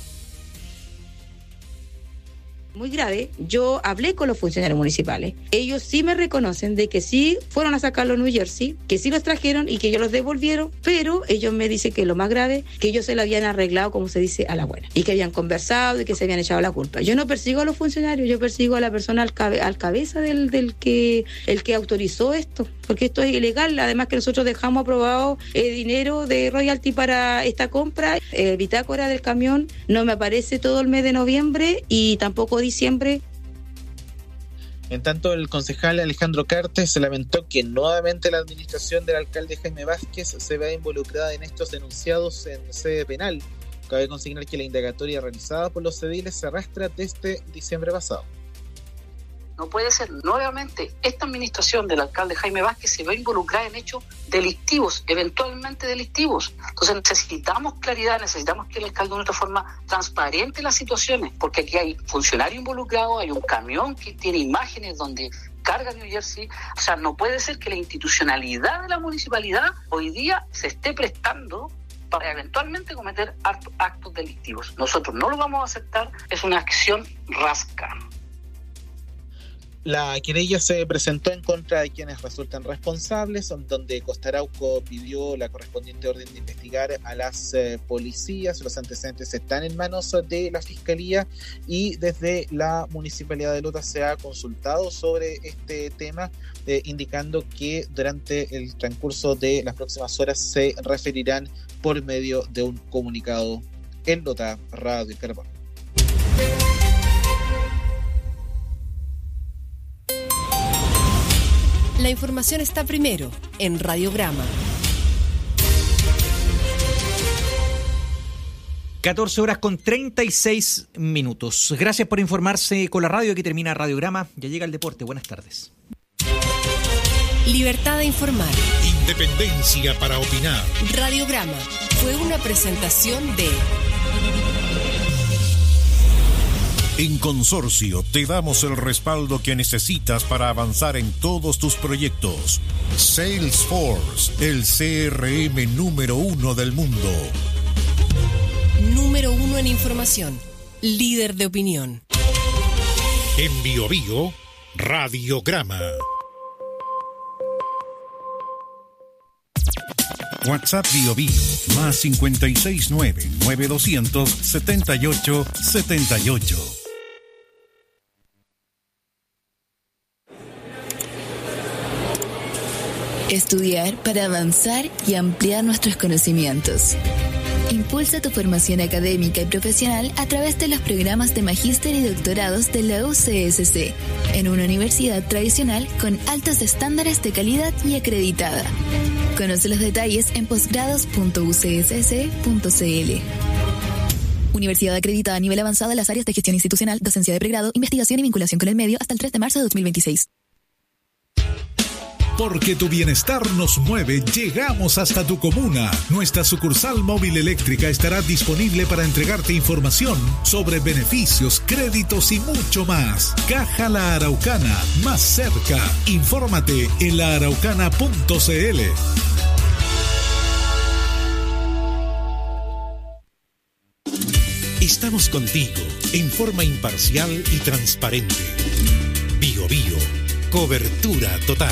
Muy grave. Yo hablé con los funcionarios municipales. Ellos sí me reconocen de que sí fueron a sacarlo a New Jersey, que sí los trajeron y que ellos los devolvieron, pero ellos me dicen que lo más grave, que ellos se lo habían arreglado, como se dice, a la buena, y que habían conversado y que se habían echado la culpa. Yo no persigo a los funcionarios, yo persigo a la persona al cabeza del que autorizó esto, porque esto es ilegal. Además que nosotros dejamos aprobado dinero de royalty para esta compra. Bitácora del camión no me aparece todo el mes de noviembre y tampoco diciembre. En tanto, el concejal Alejandro Cartes se lamentó que nuevamente la administración del alcalde Jaime Vázquez se vea involucrada en estos denunciados en sede penal. Cabe consignar que la indagatoria realizada por los ediles se arrastra desde diciembre pasado. No puede ser nuevamente esta administración del alcalde Jaime Vázquez se va a involucrar en hechos delictivos, eventualmente delictivos. Entonces necesitamos claridad, necesitamos que el alcalde de otra forma transparente las situaciones, porque aquí hay funcionarios involucrados, hay un camión que tiene imágenes donde carga New Jersey. O sea, no puede ser que la institucionalidad de la municipalidad hoy día se esté prestando para eventualmente cometer actos delictivos. Nosotros no lo vamos a aceptar, es una acción rasca. La querella se presentó en contra de quienes resultan responsables, donde Costa Arauco pidió la correspondiente orden de investigar a las policías. Los antecedentes están en manos de la Fiscalía y desde la Municipalidad de Lota se ha consultado sobre este tema, indicando que durante el transcurso de las próximas horas se referirán por medio de un comunicado en Lota Radio Carbón. La información está primero en Radiograma. 14:36. Gracias por informarse con la radio. Aquí termina Radiograma. Ya llega el deporte. Buenas tardes. Libertad de informar. Independencia para opinar. Radiograma fue una presentación de... En Consorcio te damos el respaldo que necesitas para avanzar en todos tus proyectos. Salesforce, el CRM número 1 del mundo. Número 1 en información. Líder de opinión. En BioBio, Radiograma. WhatsApp BioBio, más 569-9200-7878. Estudiar para avanzar y ampliar nuestros conocimientos. Impulsa tu formación académica y profesional a través de los programas de magíster y doctorados de la UCSC, en una universidad tradicional con altos estándares de calidad y acreditada. Conoce los detalles en posgrados.ucss.cl. Universidad acreditada a nivel avanzado en las áreas de gestión institucional, docencia de pregrado, investigación y vinculación con el medio hasta el 3 de marzo de 2026. Porque tu bienestar nos mueve, llegamos hasta tu comuna. Nuestra sucursal móvil eléctrica estará disponible para entregarte información sobre beneficios, créditos y mucho más. Caja La Araucana, más cerca. Infórmate en laaraucana.cl. Estamos contigo en forma imparcial y transparente. BioBio, cobertura total.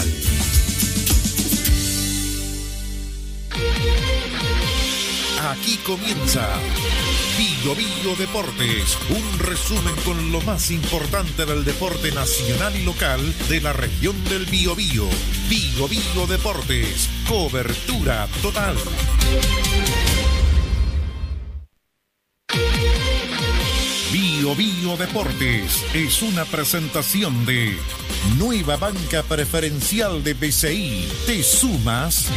Aquí comienza BioBio Deportes, un resumen con lo más importante del deporte nacional y local de la región del Biobío. BioBio Deportes, cobertura total. Bio Deportes es una presentación de Nueva Banca Preferencial de BCI. ¿Te sumas?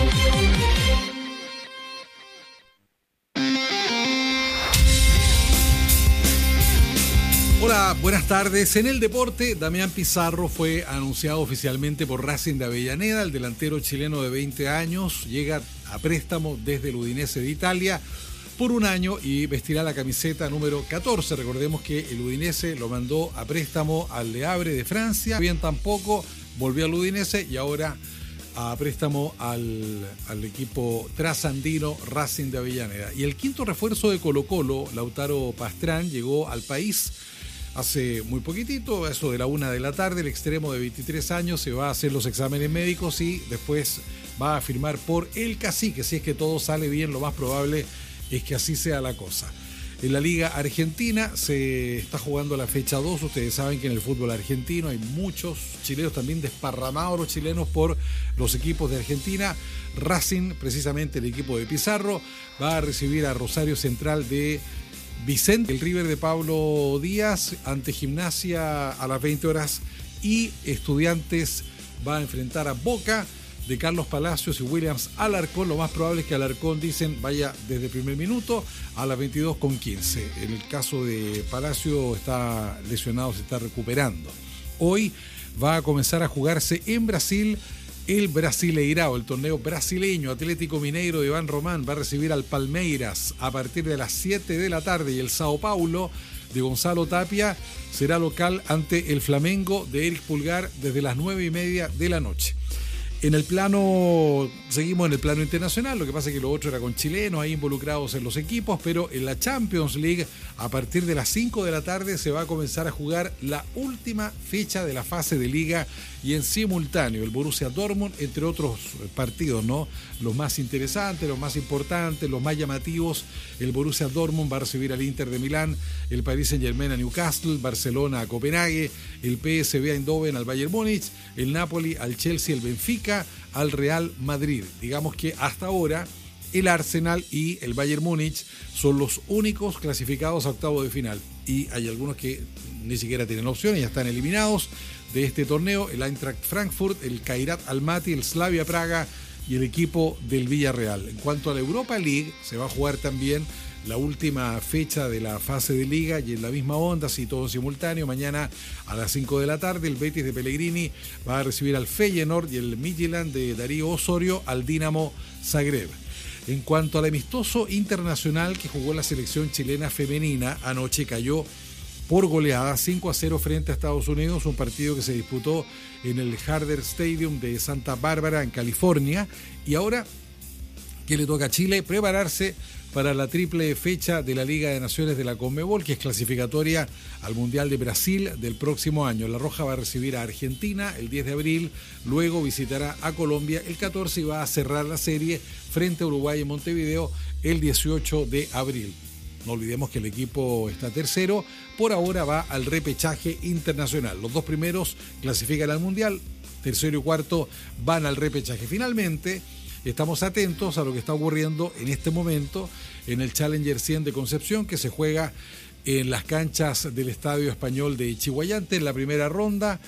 Hola, buenas tardes. En el deporte, Damián Pizarro fue anunciado oficialmente por Racing de Avellaneda. El delantero chileno de 20 años llega a préstamo desde el Udinese de Italia por un año y vestirá la camiseta número 14. Recordemos que el Udinese lo mandó a préstamo al Le Havre de Francia. Bien, tampoco volvió al Udinese y ahora a préstamo al equipo trasandino Racing de Avellaneda. Y el quinto refuerzo de Colo-Colo, Lautaro Pastrán, llegó al país hace muy poquitito, a eso de la 1 de la tarde. El extremo de 23 años se va a hacer los exámenes médicos y después va a firmar por el Cacique. Si es que todo sale bien, lo más probable es que así sea la cosa. En la Liga Argentina se está jugando la fecha 2. Ustedes saben que en el fútbol argentino hay muchos chilenos también desparramados, los chilenos por los equipos de Argentina. Racing, precisamente el equipo de Pizarro, va a recibir a Rosario Central de Vicente, el River de Pablo Díaz ante Gimnasia a las 20 horas y Estudiantes va a enfrentar a Boca de Carlos Palacios y Williams Alarcón. Lo más probable es que Alarcón, dicen, vaya desde el primer minuto a las 22:15. En el caso de Palacio está lesionado, se está recuperando. Hoy va a comenzar a jugarse en Brasil el Brasileirao, el torneo brasileño. Atlético Mineiro de Iván Román va a recibir al Palmeiras a partir de las 7 de la tarde y el Sao Paulo de Gonzalo Tapia será local ante el Flamengo de Eric Pulgar desde las 9:30 de la noche. En el plano, seguimos en el plano internacional, lo que pasa es que lo otro era con chilenos ahí involucrados en los equipos, pero en la Champions League a partir de las 5 de la tarde se va a comenzar a jugar la última fecha de la fase de liga y en simultáneo el Borussia Dortmund, entre otros partidos, ¿no? Los más interesantes, los más importantes, los más llamativos. El Borussia Dortmund va a recibir al Inter de Milán, el Paris Saint-Germain a Newcastle, Barcelona a Copenhague, el PSV a Eindhoven al Bayern Múnich, el Napoli al Chelsea, el Benfica al Real Madrid. Digamos que hasta ahora el Arsenal y el Bayern Múnich son los únicos clasificados a octavos de final y hay algunos que ni siquiera tienen opciones, ya están eliminados de este torneo: el Eintracht Frankfurt, el Kairat Almaty, el Slavia Praga y el equipo del Villarreal. En cuanto a la Europa League, se va a jugar también la última fecha de la fase de liga y en la misma onda, así todo en simultáneo. Mañana a las 5 de la tarde el Betis de Pellegrini va a recibir al Feyenoord y el Midtjylland de Darío Osorio al Dinamo Zagreb. En cuanto al amistoso internacional que jugó la selección chilena femenina, anoche cayó por goleada 5-0 frente a Estados Unidos, un partido que se disputó en el Harder Stadium de Santa Bárbara en California. Y ahora, ¿qué le toca a Chile? Prepararse para la triple fecha de la Liga de Naciones de la Conmebol, que es clasificatoria al Mundial de Brasil del próximo año. La Roja va a recibir a Argentina el 10 de abril, luego visitará a Colombia el 14 y va a cerrar la serie frente a Uruguay en Montevideo el 18 de abril. No olvidemos que el equipo está tercero, por ahora va al repechaje internacional. Los dos primeros clasifican al Mundial, tercero y cuarto van al repechaje. Finalmente, estamos atentos a lo que está ocurriendo en este momento en el Challenger 100 de Concepción, que se juega en las canchas del Estadio Español de Chihuayante. En la primera ronda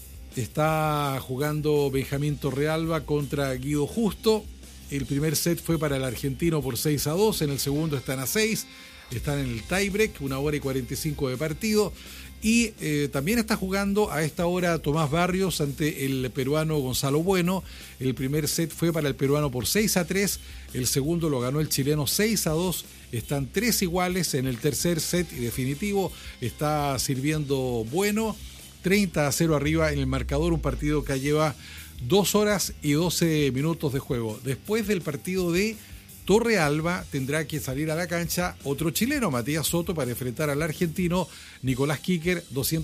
está jugando Benjamín Torrealba contra Guido Justo. El primer set fue para el argentino por 6-2, en el segundo están a 6, están en el tiebreak, 1 hora y 45 de partido. Y también está jugando a esta hora Tomás Barrios ante el peruano Gonzalo Bueno. El primer set fue para el peruano por 6-3, el segundo lo ganó el chileno 6-2. Están 3 iguales en el tercer set y definitivo está sirviendo Bueno, 30-0 arriba en el marcador, un partido que lleva 2 horas y 12 minutos de juego. Después del partido de Torrealba tendrá que salir a la cancha otro chileno, Matías Soto, para enfrentar al argentino Nicolás Kicker,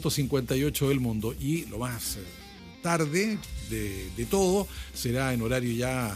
258 del mundo. Y lo más tarde de todo será en horario ya,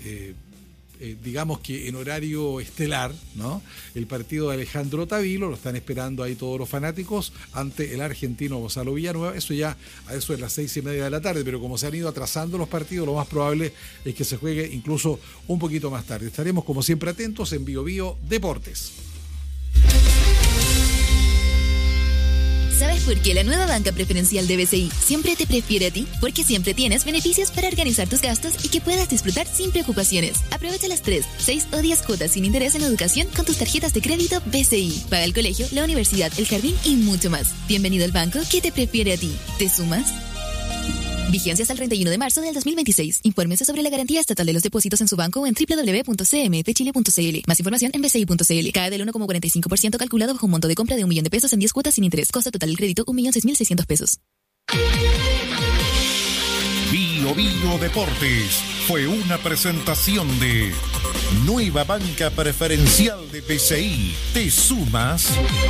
digamos que en horario estelar, ¿no? El partido de Alejandro Tavilo, lo están esperando ahí todos los fanáticos, ante el argentino Gonzalo Villanueva. Eso ya a eso de las 6:30 de la tarde, pero como se han ido atrasando los partidos, lo más probable es que se juegue incluso un poquito más tarde. Estaremos como siempre atentos en Bio Bio Deportes. ¿Sabes por qué la nueva banca preferencial de BCI siempre te prefiere a ti? Porque siempre tienes beneficios para organizar tus gastos y que puedas disfrutar sin preocupaciones. Aprovecha las 3, 6 o 10 cuotas sin interés en educación con tus tarjetas de crédito BCI. Paga el colegio, la universidad, el jardín y mucho más. Bienvenido al banco que te prefiere a ti. ¿Te sumas? Vigencia hasta el 31 de marzo del 2026. Infórmese sobre la garantía estatal de los depósitos en su banco o en www.cmfchile.cl. Más información en bci.cl. CAE del 1,45% calculado bajo un monto de compra de $1.000.000 en 10 cuotas sin interés. Costo total del crédito $1.006.600. Bio Bio Deportes fue una presentación de Nueva Banca Preferencial de BCI. ¿Te sumas?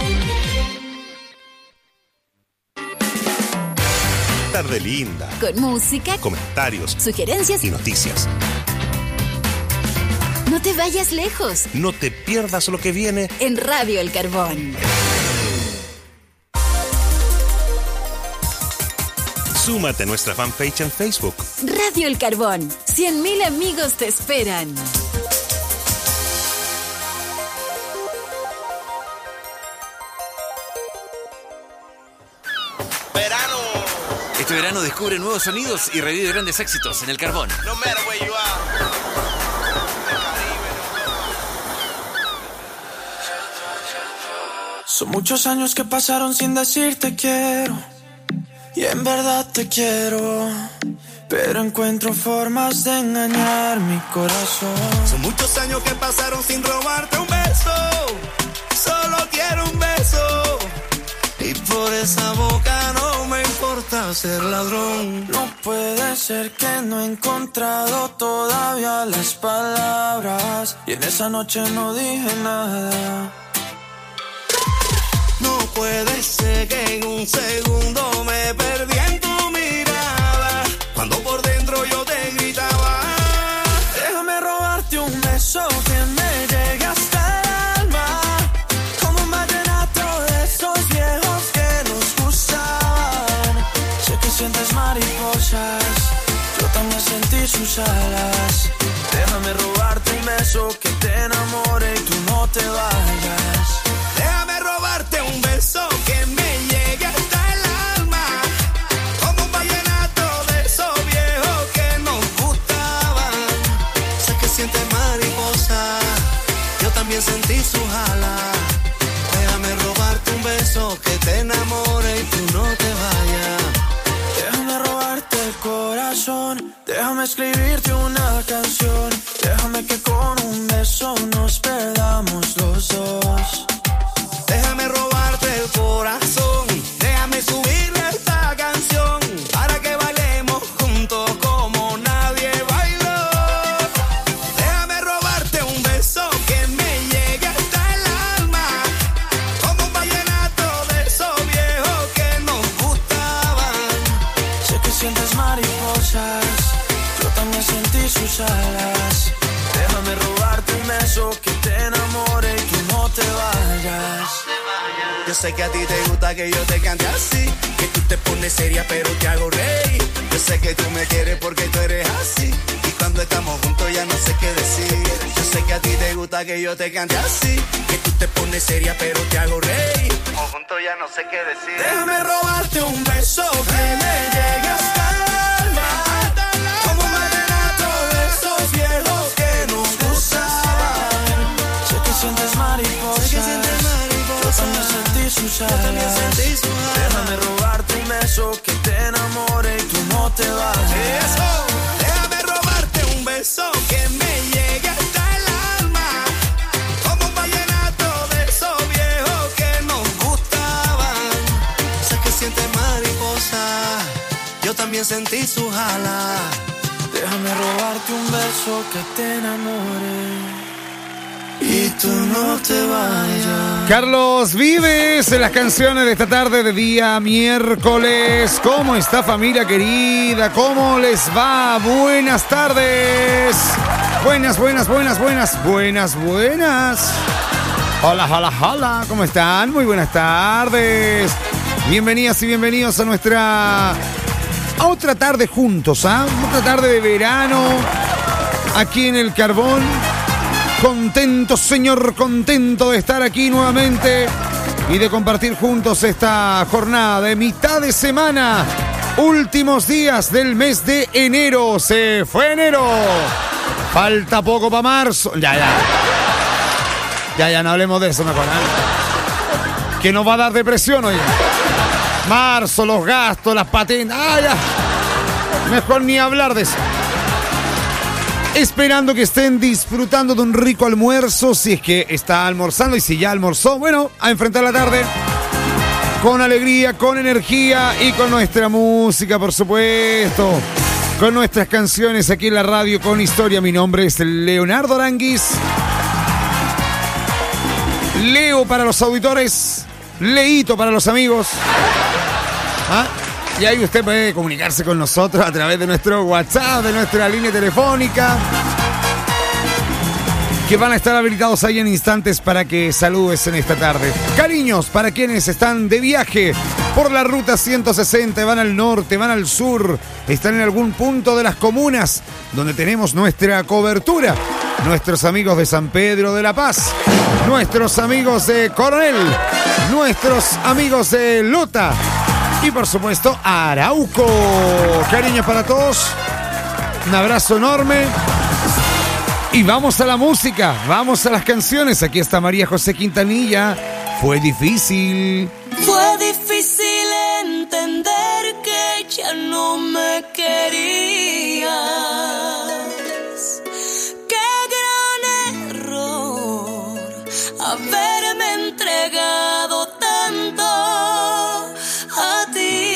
Tarde linda. Con música, comentarios, sugerencias y noticias. No te vayas lejos. No te pierdas lo que viene en Radio El Carbón. Súmate a nuestra fanpage en Facebook. Radio El Carbón. 100.000 amigos te esperan. Este verano descubre nuevos sonidos y revive grandes éxitos en El Carbón. Son muchos años que pasaron sin decirte quiero, y en verdad te quiero, pero encuentro formas de engañar mi corazón. Son muchos años que pasaron sin robarte un beso, solo quiero un beso, y por esa boca no me importa ser ladrón. No puede ser que no he encontrado todavía las palabras, y en esa noche no dije nada. No puede ser que en un segundo me perdí en tu mirada, cuando por dentro yo te gritaba. Déjame robarte un beso que me llegue hasta el alma, como un vallenato de esos viejos que nos gustaban. Sé que sientes mariposas, yo también sentí sus alas. Déjame robarte un beso que te enamore y tú no te vayas. Déjame robarte un beso que me llegue hasta el alma, como un vallenato de esos viejos que nos gustaban. Sé que sientes mariposa, yo también sentí sus alas. Déjame robarte un beso que te enamore y tú no te vayas. Déjame robarte el corazón, déjame escribirte una canción, déjame que con un beso nos perdamos los dos. Déjame robarte el corazón, déjame subirle esta canción, para que bailemos juntos como nadie bailó. Déjame robarte un beso que me llegue hasta el alma, como un vallenato de esos viejos que nos gustaban. Sé que sientes mariposas, yo también sentí sus alas. Déjame robarte un beso que te enamore y tú no te vayas. Yo sé que a ti te gusta que yo te cante así, que tú te pones seria pero te hago reír. Yo sé que tú me quieres porque tú eres así, y cuando estamos juntos ya no sé qué decir. Yo sé que a ti te gusta que yo te cante así, que tú te pones seria pero te hago reír. Como juntos ya no sé qué decir. Déjame robarte un beso que me llegue hasta el alma, como un vallenato de esos viejos que nos gustaban. Sé que sientes mariposas, yo también sentí sus alas. Déjame robarte un beso que te enamore y tú no te vayas. Eso. Déjame robarte un beso que me llegue hasta el alma, como un vallenato de esos viejos que nos gustaban. Sé que sientes mariposa, yo también sentí sus alas. Déjame robarte un beso que te enamore y tú no te vayas. Carlos Vives en las canciones de esta tarde de día miércoles. ¿Cómo está, familia querida? ¿Cómo les va? Buenas tardes. Buenas. Hola. ¿Cómo están? Muy buenas tardes. Bienvenidas y bienvenidos a nuestra otra tarde juntos, ¿ah? Otra tarde de verano aquí en El Carbón. Contento, señor, contento de estar aquí nuevamente y de compartir juntos esta jornada de mitad de semana. Últimos días del mes de enero. Se fue enero. Falta poco para marzo. Ya, no hablemos de eso mejor. Que nos va a dar depresión hoy. Marzo, los gastos, las patentes. Mejor ni hablar de eso. Esperando que estén disfrutando de un rico almuerzo, si es que está almorzando, y si ya almorzó, bueno, a enfrentar la tarde con alegría, con energía y con nuestra música, por supuesto, con nuestras canciones aquí en la radio con historia. Mi nombre es Leonardo Aranguis. Leo para los auditores, Leito para los amigos. Y ahí usted puede comunicarse con nosotros a través de nuestro WhatsApp, de nuestra línea telefónica, que van a estar habilitados ahí en instantes para que saludes en esta tarde. Cariños para quienes están de viaje por la ruta 160, van al norte, van al sur, están en algún punto de las comunas donde tenemos nuestra cobertura. Nuestros amigos de San Pedro de la Paz, nuestros amigos de Coronel, nuestros amigos de Lota y por supuesto Arauco. Cariños para todos, un abrazo enorme. Y vamos a la música, vamos a las canciones. Aquí está María José Quintanilla. Fue difícil. Fue difícil entender que ya no me querías. Qué gran error haberme entregado tanto a ti.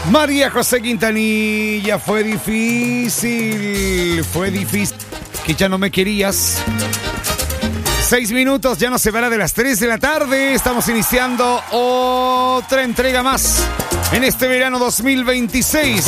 María José Quintanilla, fue difícil, que ya no me querías. 6 minutos, ya nos separa de las 3 de la tarde. Estamos iniciando otra entrega más en este verano 2026.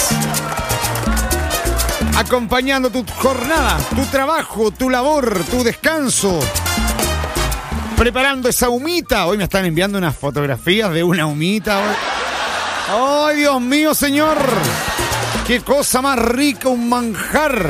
Acompañando tu jornada, tu trabajo, tu labor, tu descanso. Preparando esa humita. Hoy me están enviando unas fotografías de una humita. ¡Ay, Dios mío, señor! ¡Qué cosa más rica, un manjar!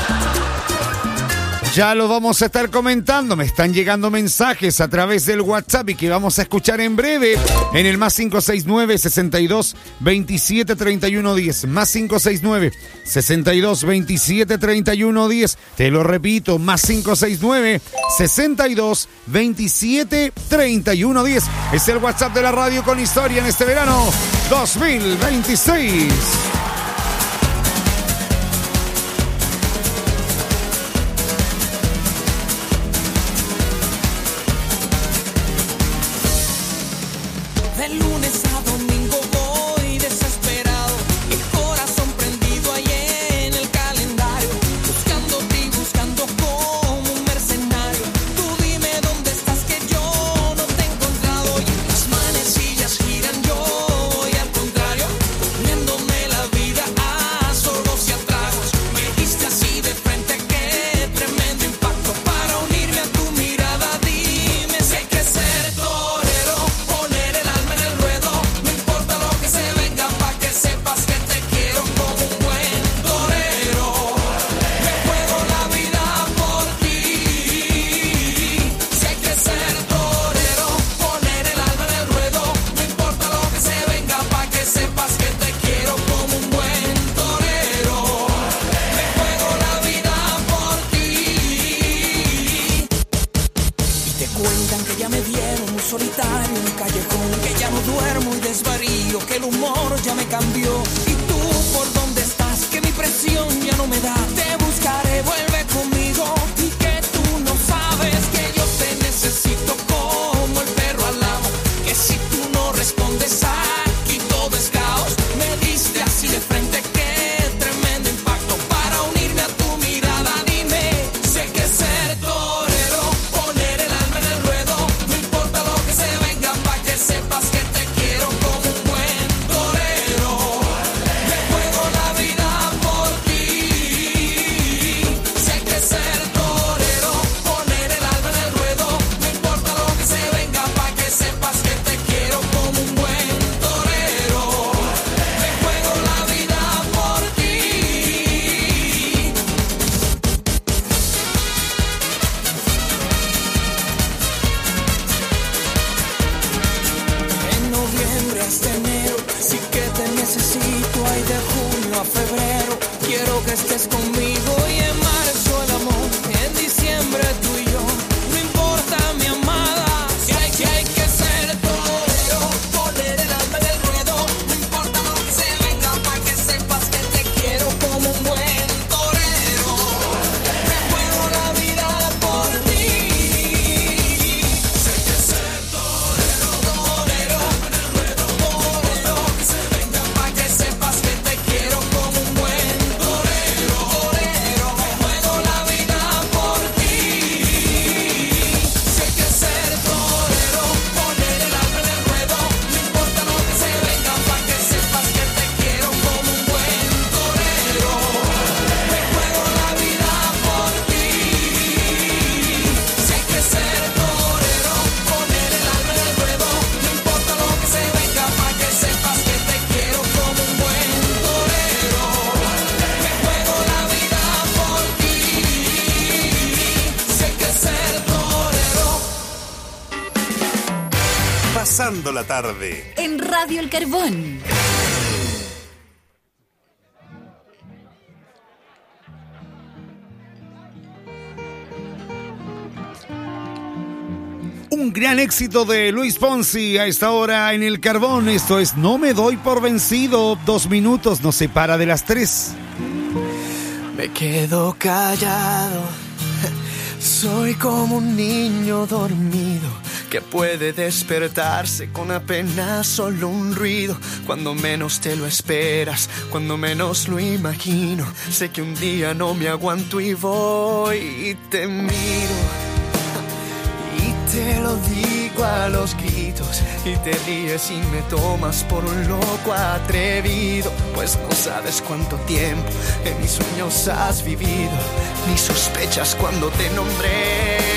Ya lo vamos a estar comentando. Me están llegando mensajes a través del WhatsApp y que vamos a escuchar en breve en el más 569 62 27 31 10. Más 569 62 27 31 10. Te lo repito, más 569 62 27 31 10. Es el WhatsApp de la radio con historia en este verano 2026. La tarde en Radio El Carbón. Un gran éxito de Luis Fonsi a esta hora en El Carbón. Esto es No me doy por vencido. 2 minutos nos separa de las 3. Me quedo callado. Soy como un niño dormido que puede despertarse con apenas solo un ruido. Cuando menos te lo esperas, cuando menos lo imagino. Sé que un día no me aguanto y voy y te miro y te lo digo a los gritos, y te ríes y me tomas por un loco atrevido, pues no sabes cuánto tiempo en mis sueños has vivido, ni sospechas cuando te nombré.